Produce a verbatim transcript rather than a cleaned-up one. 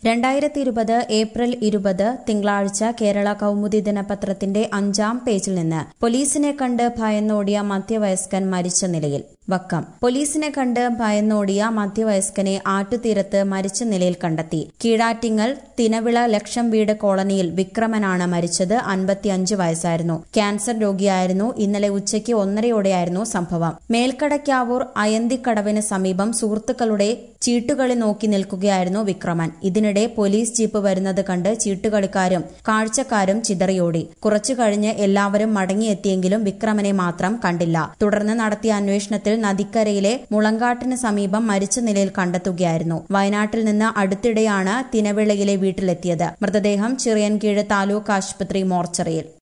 രണ്ടായിരത്തി ഇരുപത് ഏപ്രിൽ ഇരുപത് തിങ്കളാഴ്ച കേരള കൗമുദി ദിനപത്രത്തിന്റെ അഞ്ചാം പേജിൽ നിന്ന് പോലീസിനെ കണ്ട് ഭയന്നോടിയ മധ്യവയസ്കൻ മരിച്ച നിലയിൽ. വക്കം. പോലീസിനെ കണ്ട് ഭയന്നോടിയ മധ്യവയസ്കനെ ആറ്റുതീരത്ത് മരിച്ച നിലയിൽ കണ്ടെത്തി. കീഴാറ്റിങ്ങൽ തിനവിള ലക്ഷം വീട് കോളനിയിൽ വിക്രമനാണ് മരിച്ചത്. അൻപത്തിയഞ്ച് വയസ്സായിരുന്നു. ക്യാൻസർ രോഗിയായിരുന്നു. ഇന്നലെ ഉച്ചയ്ക്ക് ഒന്നരയോടെയായിരുന്നു സംഭവം. മേൽക്കടയ്ക്കാവൂർ അയന്തിക്കടവിന് സമീപം സുഹൃത്തുക്കളുടെ ചീട്ടുകളി നോക്കി നിൽക്കുകയായിരുന്നു വിക്രമൻ. ഇതിനിടെ പോലീസ് ജീപ്പ് വരുന്നത് കണ്ട് ചീട്ടുകളിക്കാരും കാഴ്ചക്കാരും ചിതറിയോടി. കുറച്ചു കഴിഞ്ഞ് എല്ലാവരും മടങ്ങിയെത്തിയെങ്കിലും വിക്രമനെ മാത്രം കണ്ടില്ല. തുടർന്ന് നടത്തിയ അന്വേഷണത്തിൽ നദിക്കരയിലെ മുളങ്കാട്ടിന് സമീപം മരിച്ച നിലയിൽ കണ്ടെത്തുകയായിരുന്നു. വയനാട്ടിൽ നിന്ന് അടുത്തിടെയാണ് തിനവിളയിലെ വീട്ടിലെത്തിയത്. മൃതദേഹം ചിറയൻകീഴ് താലൂക്ക് ആശുപത്രി മോർച്ചറിയിൽ.